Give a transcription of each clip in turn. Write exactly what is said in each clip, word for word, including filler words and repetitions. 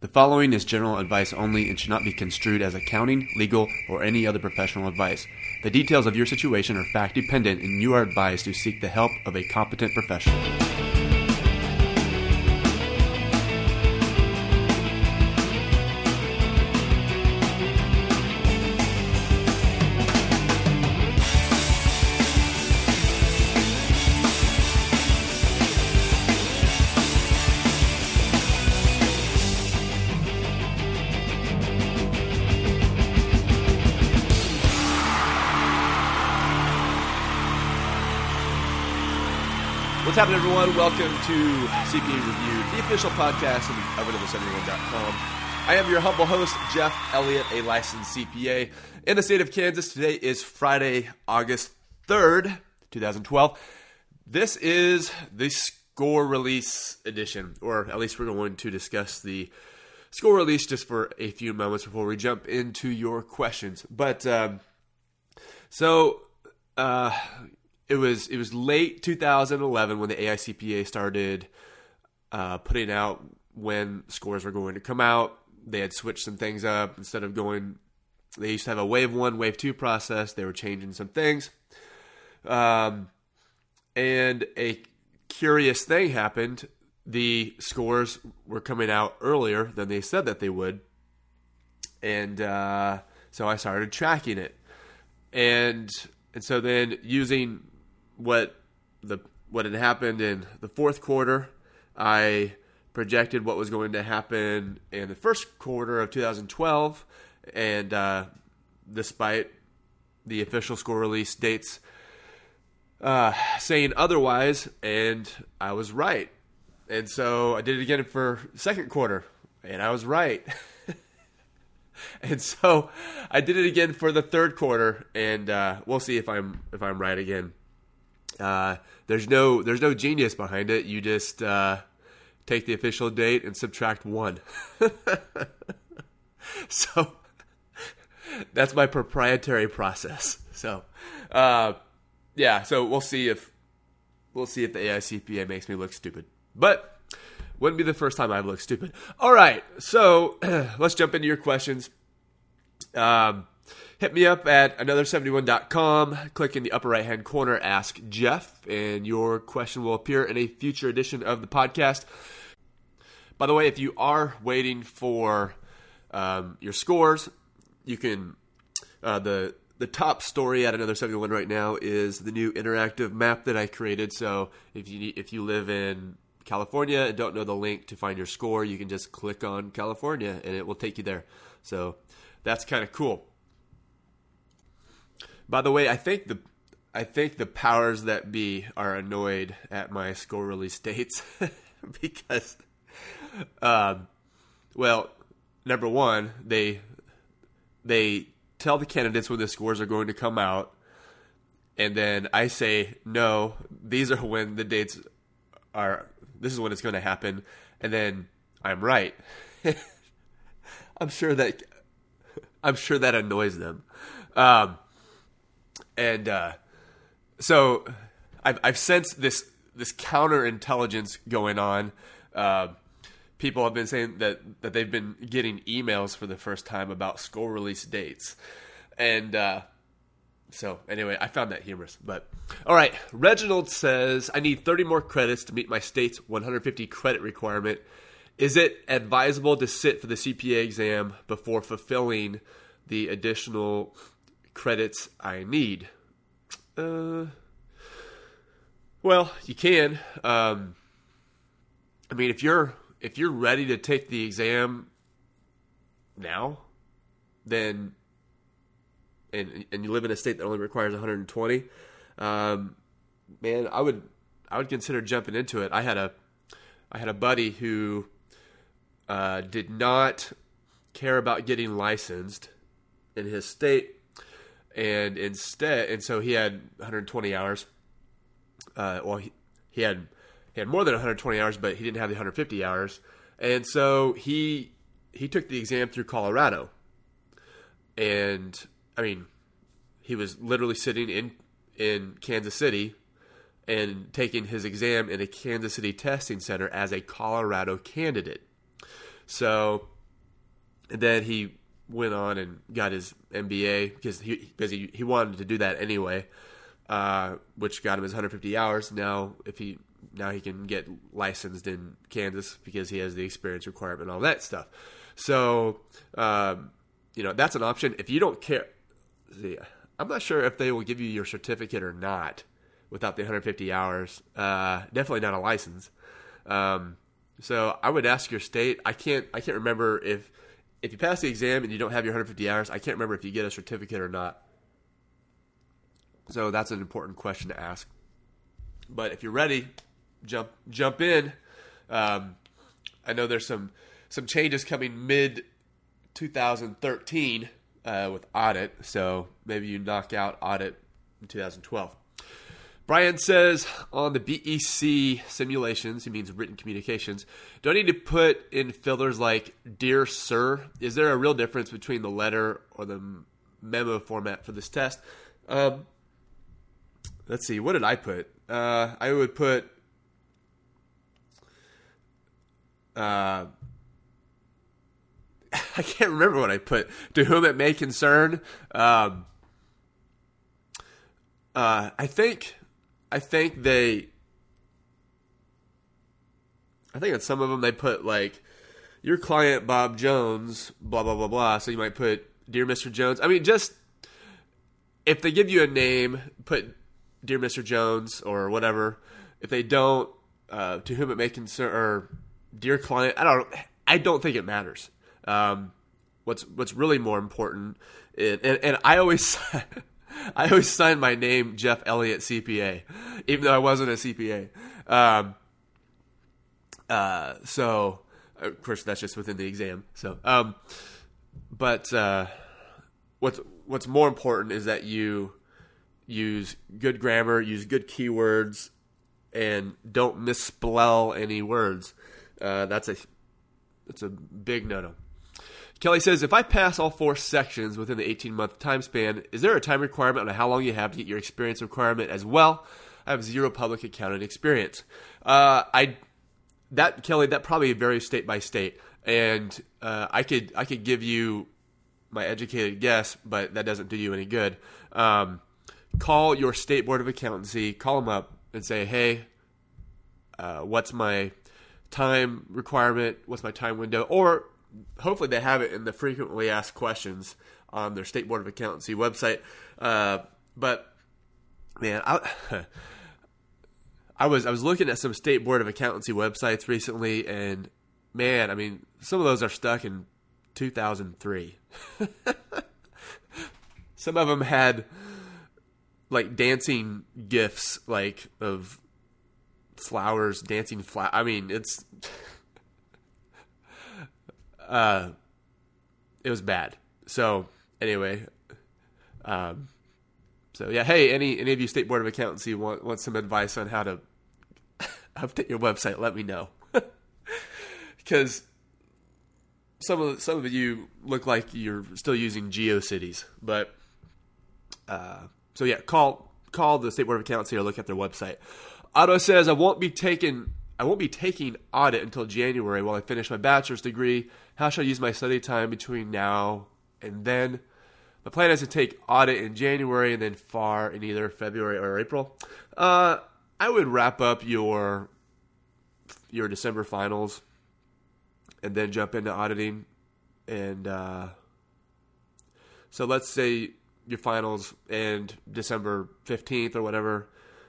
The following is general advice only and should not be construed as accounting, legal, or any other professional advice. The details of your situation are fact dependent, and you are advised to seek the help of a competent professional. What's happening, everyone? Welcome to C P A Reviewed, the official podcast of Another seventy-one dot com. I am your humble host, Jeff Elliott, a licensed C P A in the state of Kansas. Today is Friday, August third, twenty twelve. This is the score release edition, or at least we're going to discuss the score release just for a few moments before we jump into your questions. But, um, so, uh... It was it was late two thousand eleven when the A I C P A started uh, putting out when scores were going to come out. They had switched some things up. Instead of going, they used to have a wave one, wave two process. They were changing some things. Um, and a curious thing happened. The scores were coming out earlier than they said that they would. And uh, so I started tracking it. And and so then using what the what had happened in the fourth quarter, I projected what was going to happen in the first quarter of two thousand twelve, and uh, despite the official score release dates uh, saying otherwise, and I was right. And so I did it again for second quarter, and I was right. And so I did it again for the third quarter, and uh, we'll see if I'm if I'm right again. Uh, there's no there's no genius behind it. You just uh, take the official date and subtract one. So that's my proprietary process. So uh, yeah, so we'll see if we'll see if the A I C P A makes me look stupid, but wouldn't be the first time I've looked stupid. All right, so let's jump into your questions. Um, hit me up at another seventy-one dot com. Click in the upper right-hand corner, Ask Jeff, and your question will appear in a future edition of the podcast. By the way, if you are waiting for um, your scores, you can uh, the the top story at Another seventy-one right now is the new interactive map that I created. So if you need, if you live in California and don't know the link to find your score, you can just click on California and it will take you there. So that's kind of cool. By the way, I think the I think the powers that be are annoyed at my score release dates because, um, well, number one, they they tell the candidates when the scores are going to come out, and then I say no, these are when the dates are. This is when it's going to happen, and then I'm right. I'm sure that I'm sure that annoys them, um, and uh, so I've I've sensed this this counterintelligence going on. Uh, people have been saying that that they've been getting emails for the first time about score release dates, and uh, so anyway, I found that humorous. But all right, Reginald says, I need thirty more credits to meet my state's one hundred fifty credit requirement. Is it advisable to sit for the C P A exam before fulfilling the additional credits I need? Uh, well, you can. Um, I mean, if you're if you're ready to take the exam now, then and and you live in a state that only requires one hundred twenty, um, man, I would I would consider jumping into it. I had a I had a buddy who uh, did not care about getting licensed in his state, and instead, and so he had one hundred twenty hours. Uh, well, he, he had he had more than one hundred twenty hours, but he didn't have the one hundred fifty hours, and so he he took the exam through Colorado, and I mean, he was literally sitting in in Kansas City and taking his exam in a Kansas City testing center as a Colorado candidate. So and then he went on and got his M B A because he because he, he wanted to do that anyway, uh, which got him his one hundred fifty hours. Now if he now he can get licensed in Kansas because he has the experience requirement and all that stuff. So um, you know, that's an option. If you don't care, see, I'm not sure if they will give you your certificate or not without the one hundred fifty hours. Uh, definitely not a license. Um, so I would ask your state. I can't. I can't remember if if you pass the exam and you don't have your one hundred fifty hours. I can't remember if you get a certificate or not. So that's an important question to ask. But if you're ready, jump jump in. Um, I know there's some some changes coming mid twenty thirteen uh, with audit. So maybe you knock out audit in two thousand twelve. Brian says on the B E C simulations, he means written communications, do I need to put in fillers like Dear Sir? Is there a real difference between the letter or the memo format for this test? Um, let's see, what did I put? Uh, I would put uh, I can't remember what I put. To whom it may concern. Um, uh, I think... I think they, I think on some of them they put like, your client Bob Jones, blah, blah, blah, blah. So you might put, Dear Mister Jones. I mean, just, if they give you a name, put Dear Mister Jones or whatever. If they don't, uh, to whom it may concern, or Dear Client, I don't, I don't think it matters. Um, what's, what's really more important, is, and, and I always... I always signed my name Jeff Elliott C P A, even though I wasn't a C P A. Um, uh, so, of course, that's just within the exam. So, um, but uh, what's what's more important is that you use good grammar, use good keywords, and don't misspell any words. Uh, that's a that's a big no-no. Kelly says, if I pass all four sections within the eighteen-month time span, is there a time requirement on how long you have to get your experience requirement as well? I have zero public accounting experience. Uh, I that Kelly, that probably varies state by state, and uh, I could I could give you my educated guess, but that doesn't do you any good. Um, call your state board of accountancy, call them up, and say, hey, uh, what's my time requirement? What's my time window? Or hopefully they have it in the frequently asked questions on their State Board of Accountancy website. Uh, but man, I, I was I was looking at some State Board of Accountancy websites recently, and man, I mean, some of those are stuck in two thousand three. Some of them had like dancing gifs, like of flowers, dancing flower. I mean, it's. Uh, it was bad. So anyway, um, so yeah, hey, any any of you State Board of Accountancy want want some advice on how to update your website? Let me know, because some of some of you look like you're still using GeoCities. But uh, so yeah, call call the State Board of Accountancy or look at their website. Otto says I won't be taking I won't be taking audit until January while I finish my bachelor's degree. How should I use my study time between now and then? My plan is to take audit in January and then F A R in either February or April. Uh, I would wrap up your your December finals and then jump into auditing. And uh, so let's say your finals end December fifteenth or whatever.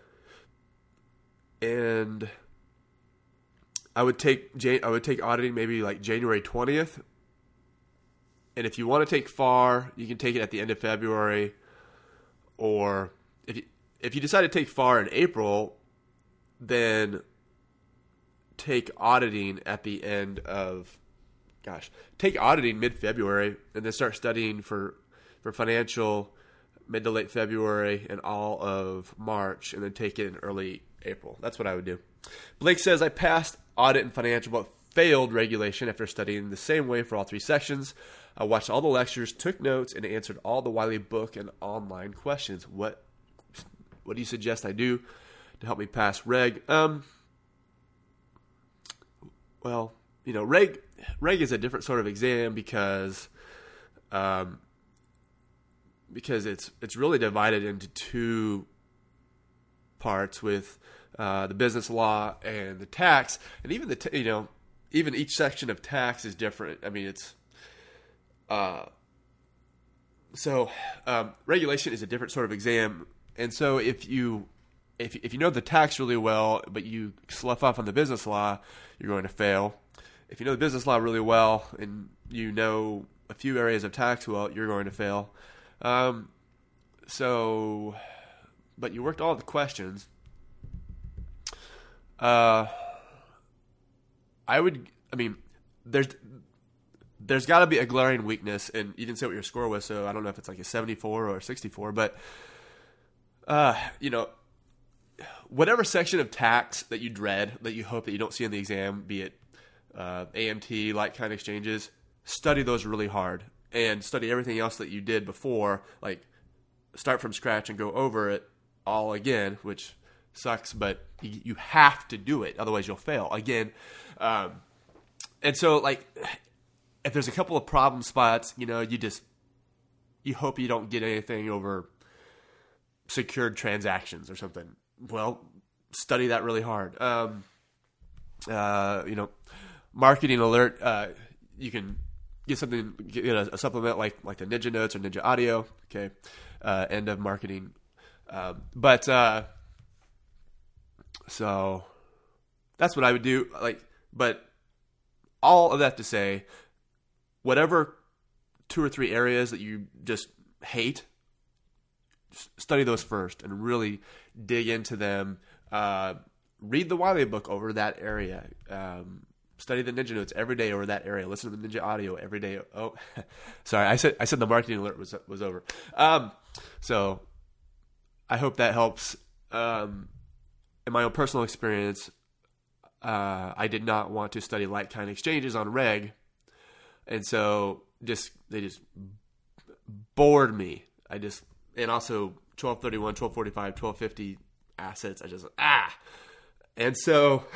And I would take I would take auditing maybe like January twentieth. And if you want to take F A R, you can take it at the end of February. Or if you, if you decide to take F A R in April, then take auditing at the end of, gosh, take auditing mid-February and then start studying for, for financial mid to late February and all of March, and then take it in early April. That's what I would do. Blake says, I passed audit and financial but failed regulation after studying the same way for all three sections. I watched all the lectures, took notes, and answered all the Wiley book and online questions. What what do you suggest I do to help me pass reg? Um, well, you know, reg reg is a different sort of exam because, um, because it's it's really divided into two parts with uh, the business law and the tax, and even the t- you know even each section of tax is different. I mean, it's uh, so um, regulation is a different sort of exam, and so if you if if you know the tax really well, but you slough off on the business law, you're going to fail. If you know the business law really well and you know a few areas of tax well, you're going to fail. Um, so, but you worked all the questions. Uh, I would, I mean, there's, there's got to be a glaring weakness, and you didn't say what your score was, so I don't know if it's like a seventy-four or a sixty-four, but, uh, you know, whatever section of tax that you dread, that you hope that you don't see in the exam, be it uh, A M T, like-kind exchanges, study those really hard, and study everything else that you did before, like start from scratch and go over it all again, which sucks, but you, you have to do it, otherwise you'll fail again. Um, and so, like, if there's a couple of problem spots, you know, you just, you hope you don't get anything over secured transactions or something. Well, study that really hard. Um, uh, you know, marketing alert, uh, you can get something, get a, a supplement like, like the Ninja Notes or Ninja Audio. Okay. Uh, end of marketing. Um, but, uh, so that's what I would do. Like, but all of that to say, whatever two or three areas that you just hate, study those first and really dig into them. Uh, read the Wiley book over that area. Um, study the Ninja Notes every day over that area. Listen to the Ninja Audio every day. Oh, sorry, I said I said the marketing alert was was over. Um, so I hope that helps. Um, in my own personal experience, uh, I did not want to study like-kind exchanges on reg, and so just they just bored me. I just and also twelve thirty-one, twelve forty-five, twelve fifty assets. I just ah, and so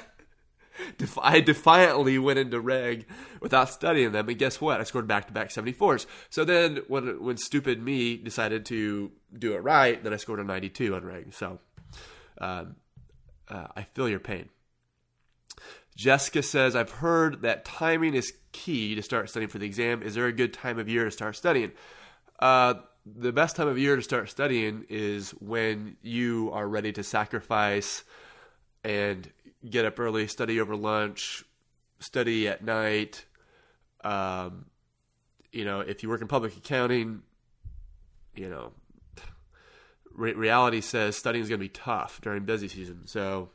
I defiantly went into reg without studying them, and guess what? I scored back-to-back seventy-fours. So then when when stupid me decided to do it right, then I scored a ninety-two on reg. So um, uh, I feel your pain. Jessica says, I've heard that timing is key to start studying for the exam. Is there a good time of year to start studying? Uh, the best time of year to start studying is when you are ready to sacrifice and get up early, study over lunch, study at night. Um, you know, if you work in public accounting, you know, re- reality says studying is going to be tough during busy season. So,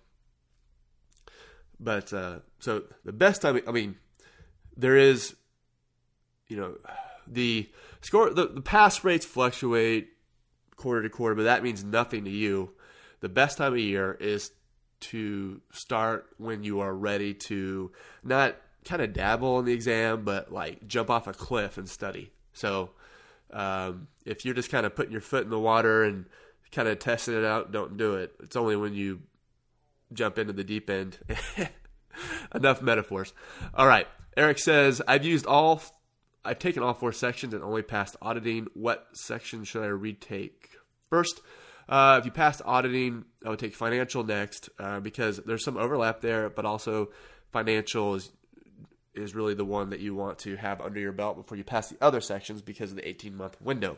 but, uh, so the best time, I mean, there is, you know, the score, the, the pass rates fluctuate quarter to quarter, but that means nothing to you. The best time of year is to start when you are ready to not kind of dabble in the exam, but like jump off a cliff and study. So um, if you're just kind of putting your foot in the water and kind of testing it out, don't do it. It's only when you jump into the deep end. Enough metaphors. All right. Eric says, I've used all, I've taken all four sections and only passed auditing. What section should I retake first? Uh, if you passed auditing, I would take financial next uh, because there's some overlap there, but also financial is is really the one that you want to have under your belt before you pass the other sections because of the eighteen-month window.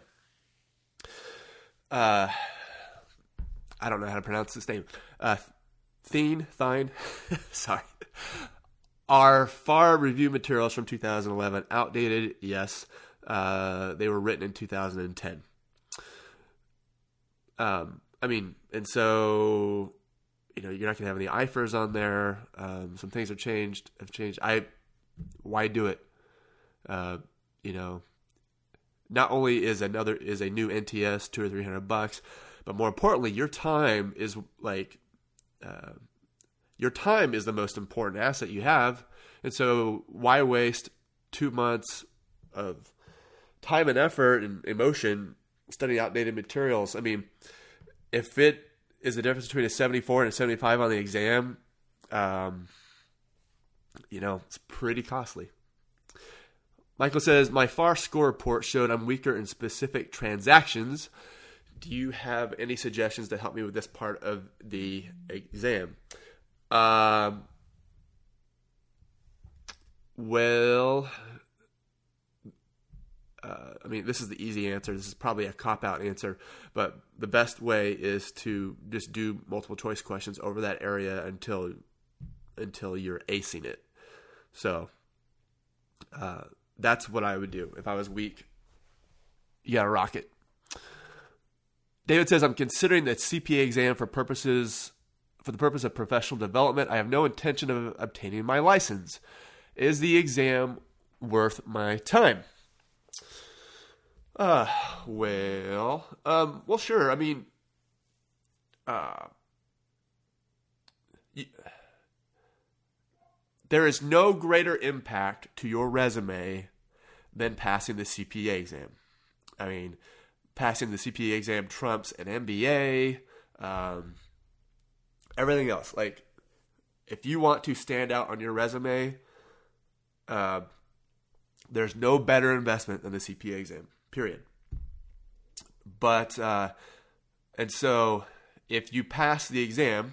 Uh, I don't know how to pronounce this name. Uh, Thine, Thine, sorry. Are F A R review materials from two thousand eleven outdated? Yes. Uh, they were written in two thousand ten. Um, I mean, and so, you know, you're not going to have any I F Rs on there. Um, some things have changed, have changed. I, why do it? Uh, you know, not only is another, is a new N T S two or three hundred bucks, but more importantly, your time is like, uh, your time is the most important asset you have. And so why waste two months of time and effort and emotion studying outdated materials? I mean, if it is the difference between a seventy-four and a seventy-five on the exam, um, You know, it's pretty costly. Michael says, my F A R score report showed I'm weaker in specific transactions. Do you have any suggestions to help me with this part of the exam? Um, well, uh, I mean, this is the easy answer. This is probably a cop-out answer, but the best way is to just do multiple choice questions over that area until until you're acing it. So, uh, that's what I would do if I was weak. You gotta rock it. David says, I'm considering the C P A exam for purposes for the purpose of professional development. I have no intention of obtaining my license. Is the exam worth my time? Uh, well, um, well, sure. I mean, uh, y- there is no greater impact to your resume than passing the C P A exam. I mean, passing the C P A exam trumps an M B A, um, everything else. Like, if you want to stand out on your resume, uh, there's no better investment than the C P A exam, period. But, uh, and so, if you pass the exam,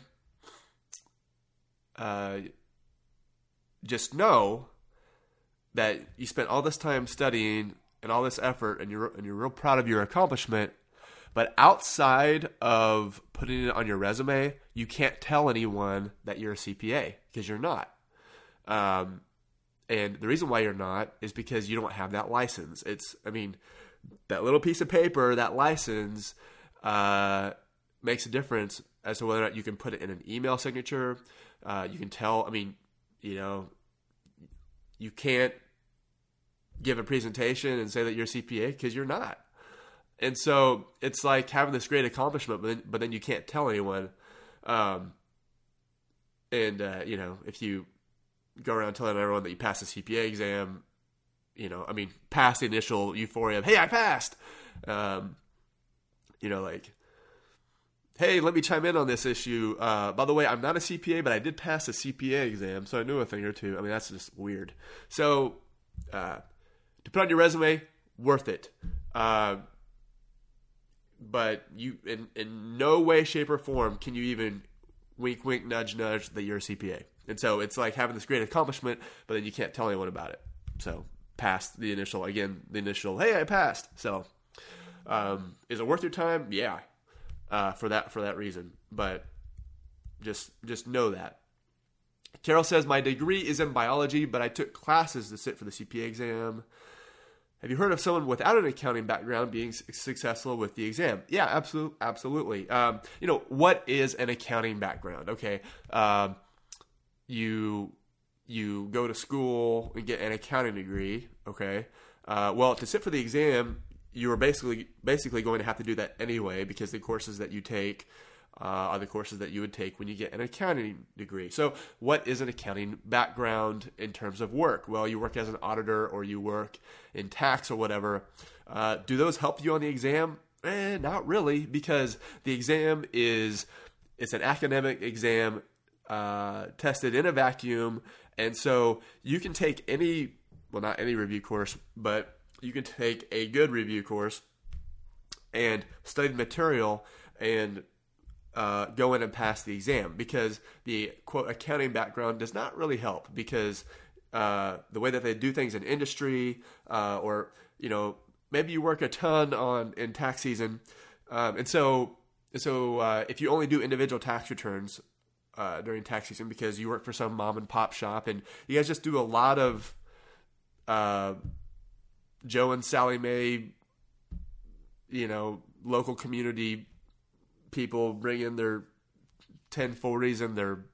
uh, just know that you spent all this time studying and all this effort, and you're and you're real proud of your accomplishment. But outside of putting it on your resume, you can't tell anyone that you're a C P A because you're not. Um, and the reason why you're not is because you don't have that license. It's, I mean, that little piece of paper, that license, uh, makes a difference as to whether or not you can put it in an email signature. Uh, you can tell, I mean, you know, you can't give a presentation and say that you're a C P A because you're not. And so it's like having this great accomplishment, but then, but then you can't tell anyone. Um, and, uh, you know, if you go around telling everyone that you passed the C P A exam, you know, I mean, past the initial euphoria of, hey, I passed, um, you know, like, hey, let me chime in on this issue. Uh, by the way, I'm not a C P A, but I did pass the C P A exam, so I knew a thing or two. I mean, that's just weird. So, uh, to put on your resume, worth it. Uh, but you, in, in no way, shape, or form can you even wink, wink, nudge, nudge that you're a C P A. And so it's like having this great accomplishment, but then you can't tell anyone about it. So past the initial, again, the initial, hey, I passed. So um, is it worth your time? Yeah. Uh, for that for that reason, but just just know that. Carol says, my degree is in biology, but I took classes to sit for the C P A exam. Have you heard of someone without an accounting background being successful with the exam? Yeah, absolutely. Absolutely. Um, you know, what is an accounting background? Okay, um, you you go to school and get an accounting degree. Okay, uh, well, to sit for the exam, you are basically basically going to have to do that anyway because the courses that you take uh, are the courses that you would take when you get an accounting degree. So what is an accounting background in terms of work? Well, you work as an auditor or you work in tax or whatever. Uh, do those help you on the exam? Eh, not really, because the exam is it's an academic exam uh, tested in a vacuum. And so you can take any, well, not any review course, but you can take a good review course and study the material and uh, go in and pass the exam, because the quote accounting background does not really help, because uh, the way that they do things in industry uh, or, you know, maybe you work a ton on in tax season. Um, and so, so uh, if you only do individual tax returns uh, during tax season because you work for some mom and pop shop and you guys just do a lot of uh, Joe and Sally Mae, you know, local community people bring in their ten forties and their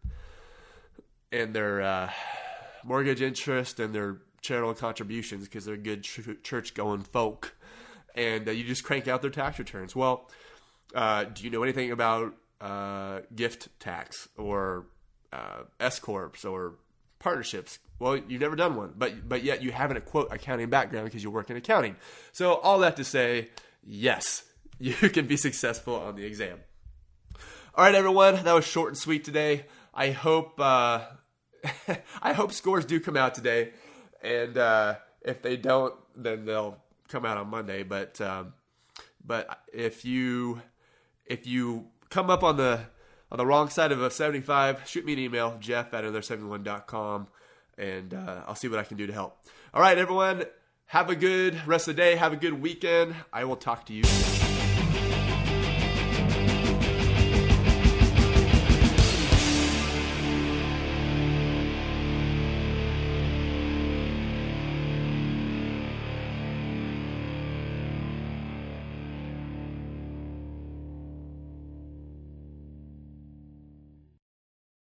and their uh, mortgage interest and their charitable contributions because they're good ch- church-going folk, and uh, you just crank out their tax returns. Well, uh, do you know anything about uh, gift tax or uh, S corps or partnerships? Well, you've never done one, but but yet you have a quote accounting background because you work in accounting. So all that to say, yes, you can be successful on the exam. All right, everyone, that was short and sweet today. I hope uh, I hope scores do come out today, and uh, if they don't, then they'll come out on Monday. But um, but if you if you come up on the on the wrong side of a seventy-five, shoot me an email, Jeff at another seventy-one dot com, and uh, I'll see what I can do to help. All right, everyone, have a good rest of the day. Have a good weekend. I will talk to you soon.